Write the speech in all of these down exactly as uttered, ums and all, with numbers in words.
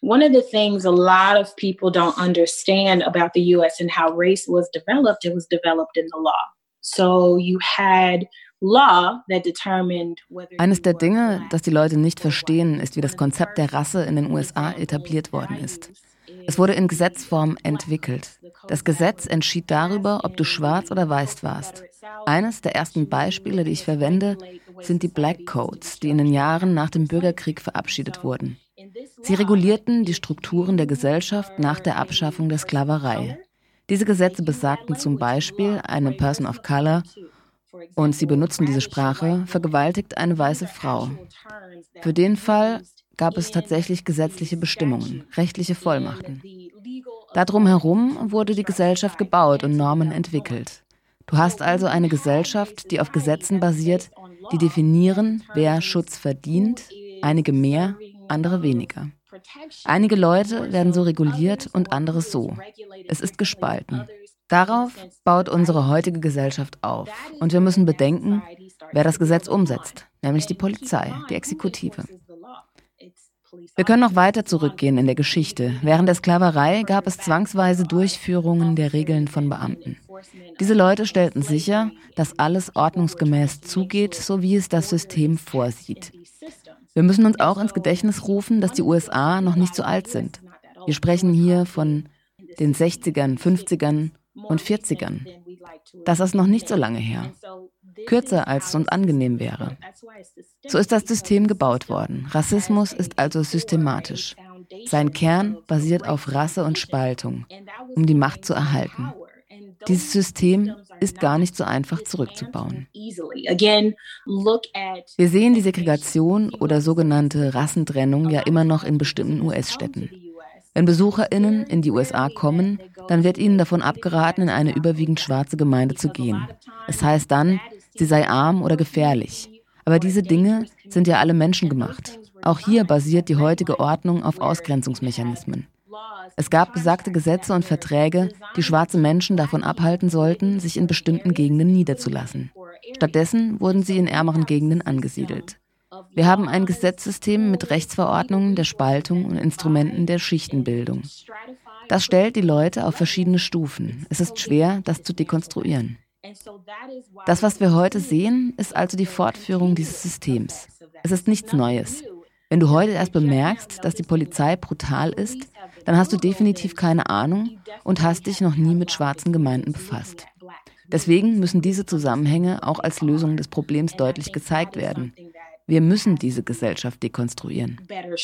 One of the things a lot of people don't understand about the U S and how race was developed, it was developed in the law. So you had law that determined whether Eines der Dinge, das die Leute nicht verstehen, ist, wie das Konzept der Rasse in den U S A etabliert worden ist. Es wurde in Gesetzform entwickelt. Das Gesetz entschied darüber, ob du schwarz oder weiß warst. Eines der ersten Beispiele, die ich verwende, sind die Black Codes, die in den Jahren nach dem Bürgerkrieg verabschiedet wurden. Sie regulierten die Strukturen der Gesellschaft nach der Abschaffung der Sklaverei. Diese Gesetze besagten zum Beispiel, eine Person of color, und sie benutzen diese Sprache, vergewaltigt eine weiße Frau. Für den Fall gab es tatsächlich gesetzliche Bestimmungen, rechtliche Vollmachten. Darum herum wurde die Gesellschaft gebaut und Normen entwickelt. Du hast also eine Gesellschaft, die auf Gesetzen basiert, die definieren, wer Schutz verdient, einige mehr, andere weniger. Einige Leute werden so reguliert und andere so. Es ist gespalten. Darauf baut unsere heutige Gesellschaft auf. Und wir müssen bedenken, wer das Gesetz umsetzt, nämlich die Polizei, die Exekutive. Wir können noch weiter zurückgehen in der Geschichte. Während der Sklaverei gab es zwangsweise Durchführungen der Regeln von Beamten. Diese Leute stellten sicher, dass alles ordnungsgemäß zugeht, so wie es das System vorsieht. Wir müssen uns auch ins Gedächtnis rufen, dass die U S A noch nicht so alt sind. Wir sprechen hier von den sechzigern, fünfzigern und vierzigern. Das ist noch nicht so lange her. Kürzer, als es uns angenehm wäre. So ist das System gebaut worden. Rassismus ist also systematisch. Sein Kern basiert auf Rasse und Spaltung, um die Macht zu erhalten. Dieses System ist gar nicht so einfach zurückzubauen. Wir sehen die Segregation oder sogenannte Rassentrennung ja immer noch in bestimmten U S-Städten. Wenn BesucherInnen in die U S A kommen, dann wird ihnen davon abgeraten, in eine überwiegend schwarze Gemeinde zu gehen. Es heißt dann, sie sei arm oder gefährlich. Aber diese Dinge sind ja alle menschengemacht. Auch hier basiert die heutige Ordnung auf Ausgrenzungsmechanismen. Es gab besagte Gesetze und Verträge, die schwarze Menschen davon abhalten sollten, sich in bestimmten Gegenden niederzulassen. Stattdessen wurden sie in ärmeren Gegenden angesiedelt. Wir haben ein Gesetzessystem mit Rechtsverordnungen der Spaltung und Instrumenten der Schichtenbildung. Das stellt die Leute auf verschiedene Stufen. Es ist schwer, das zu dekonstruieren. Das, was wir heute sehen, ist also die Fortführung dieses Systems. Es ist nichts Neues. Wenn du heute erst bemerkst, dass die Polizei brutal ist, dann hast du definitiv keine Ahnung und hast dich noch nie mit schwarzen Gemeinden befasst. Deswegen müssen diese Zusammenhänge auch als Lösung des Problems deutlich gezeigt werden. Wir müssen diese Gesellschaft dekonstruieren.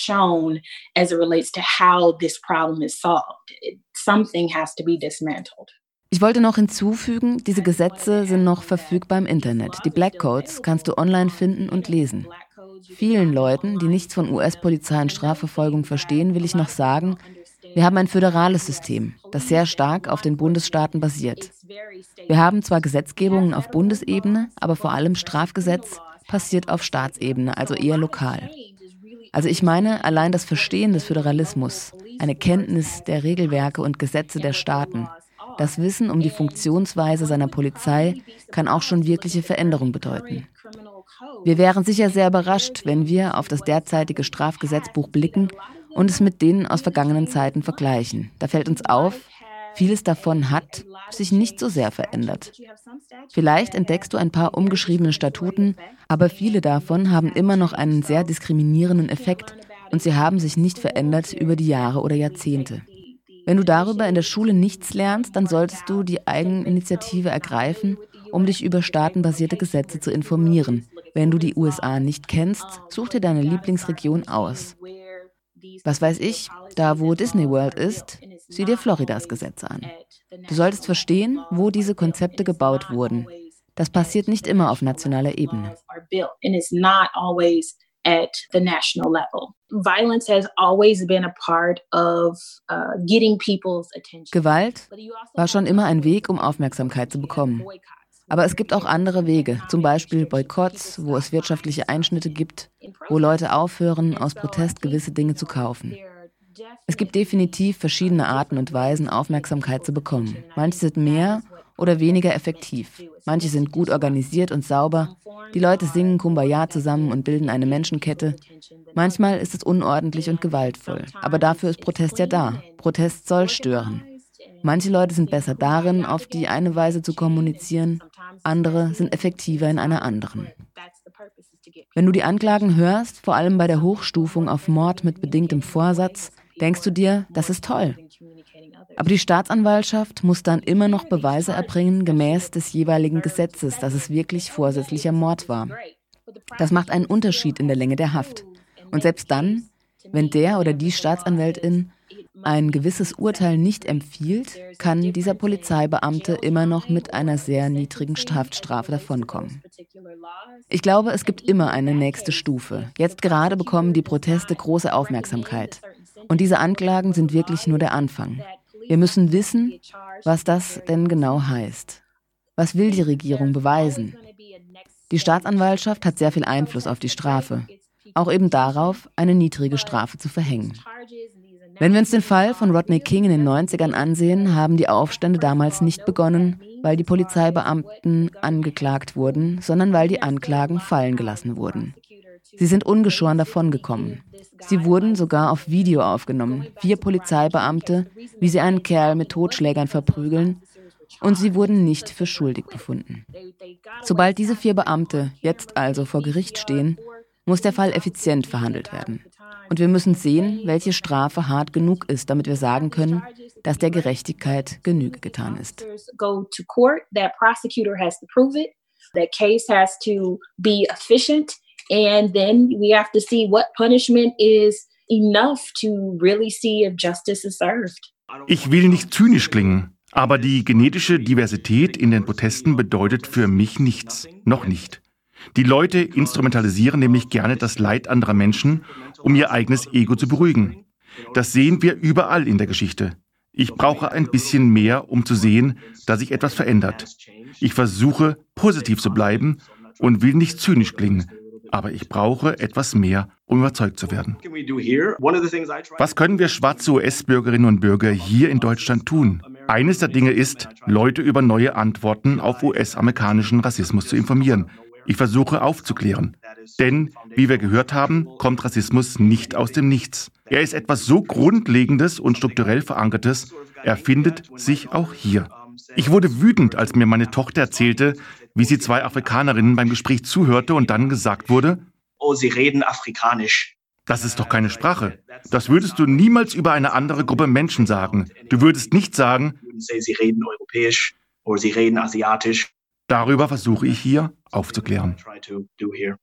Ich wollte noch hinzufügen, diese Gesetze sind noch verfügbar im Internet. Die Black Codes kannst du online finden und lesen. Vielen Leuten, die nichts von U S-Polizei und Strafverfolgung verstehen, will ich noch sagen, wir haben ein föderales System, das sehr stark auf den Bundesstaaten basiert. Wir haben zwar Gesetzgebungen auf Bundesebene, aber vor allem Strafgesetz passiert auf Staatsebene, also eher lokal. Also ich meine, allein das Verstehen des Föderalismus, eine Kenntnis der Regelwerke und Gesetze der Staaten, das Wissen um die Funktionsweise seiner Polizei kann auch schon wirkliche Veränderung bedeuten. Wir wären sicher sehr überrascht, wenn wir auf das derzeitige Strafgesetzbuch blicken und es mit denen aus vergangenen Zeiten vergleichen. Da fällt uns auf, vieles davon hat sich nicht so sehr verändert. Vielleicht entdeckst du ein paar umgeschriebene Statuten, aber viele davon haben immer noch einen sehr diskriminierenden Effekt und sie haben sich nicht verändert über die Jahre oder Jahrzehnte. Wenn du darüber in der Schule nichts lernst, dann solltest du die Eigeninitiative ergreifen, um dich über staatenbasierte Gesetze zu informieren. Wenn du die U S A nicht kennst, such dir deine Lieblingsregion aus. Was weiß ich, da wo Disney World ist, sieh dir Floridas Gesetze an. Du solltest verstehen, wo diese Konzepte gebaut wurden. Das passiert nicht immer auf nationaler Ebene. At the national level. Violence has always been a part of uh, getting people's attention. Gewalt war schon immer ein Weg, um Aufmerksamkeit zu bekommen. Aber es gibt auch andere Wege, zum Beispiel Boykotts, wo es wirtschaftliche Einschnitte gibt, wo Leute aufhören, aus Protest gewisse Dinge zu kaufen. Es gibt definitiv verschiedene Arten und Weisen, Aufmerksamkeit zu bekommen. Manche sind mehr oder weniger effektiv. Manche sind gut organisiert und sauber. Die Leute singen Kumbaya zusammen und bilden eine Menschenkette. Manchmal ist es unordentlich und gewaltvoll. Aber dafür ist Protest ja da. Protest soll stören. Manche Leute sind besser darin, auf die eine Weise zu kommunizieren. Andere sind effektiver in einer anderen. Wenn du die Anklagen hörst, vor allem bei der Hochstufung auf Mord mit bedingtem Vorsatz, denkst du dir, das ist toll. Aber die Staatsanwaltschaft muss dann immer noch Beweise erbringen, gemäß des jeweiligen Gesetzes, dass es wirklich vorsätzlicher Mord war. Das macht einen Unterschied in der Länge der Haft. Und selbst dann, wenn der oder die Staatsanwältin ein gewisses Urteil nicht empfiehlt, kann dieser Polizeibeamte immer noch mit einer sehr niedrigen Haftstrafe davonkommen. Ich glaube, es gibt immer eine nächste Stufe. Jetzt gerade bekommen die Proteste große Aufmerksamkeit. Und diese Anklagen sind wirklich nur der Anfang. Wir müssen wissen, was das denn genau heißt. Was will die Regierung beweisen? Die Staatsanwaltschaft hat sehr viel Einfluss auf die Strafe. Auch eben darauf, eine niedrige Strafe zu verhängen. Wenn wir uns den Fall von Rodney King in den neunzigern ansehen, haben die Aufstände damals nicht begonnen, weil die Polizeibeamten angeklagt wurden, sondern weil die Anklagen fallen gelassen wurden. Sie sind ungeschoren davongekommen. Sie wurden sogar auf Video aufgenommen, vier Polizeibeamte, wie sie einen Kerl mit Totschlägern verprügeln, und sie wurden nicht für schuldig befunden. Sobald diese vier Beamte jetzt also vor Gericht stehen, muss der Fall effizient verhandelt werden. Und wir müssen sehen, welche Strafe hart genug ist, damit wir sagen können, dass der Gerechtigkeit Genüge getan ist. And then we have to see what punishment is enough to really see if justice is served. Ich will nicht zynisch klingen, aber die genetische Diversität in den Protesten bedeutet für mich nichts. Noch nicht. Die Leute instrumentalisieren nämlich gerne das Leid anderer Menschen, um ihr eigenes Ego zu beruhigen. Das sehen wir überall in der Geschichte. Ich brauche ein bisschen mehr, um zu sehen, dass sich etwas verändert. Ich versuche, positiv zu bleiben und will nicht zynisch klingen. Aber ich brauche etwas mehr, um überzeugt zu werden. Was können wir schwarze U S-Bürgerinnen und Bürger hier in Deutschland tun? Eines der Dinge ist, Leute über neue Antworten auf U S-amerikanischen Rassismus zu informieren. Ich versuche aufzuklären. Denn, wie wir gehört haben, kommt Rassismus nicht aus dem Nichts. Er ist etwas so Grundlegendes und strukturell Verankertes. Er findet sich auch hier. Ich wurde wütend, als mir meine Tochter erzählte, wie sie zwei Afrikanerinnen beim Gespräch zuhörte und dann gesagt wurde, oh, sie reden Afrikanisch. Das ist doch keine Sprache. Das würdest du niemals über eine andere Gruppe Menschen sagen. Du würdest nicht sagen, sie reden Europäisch oder sie reden Asiatisch. Darüber versuche ich hier aufzuklären.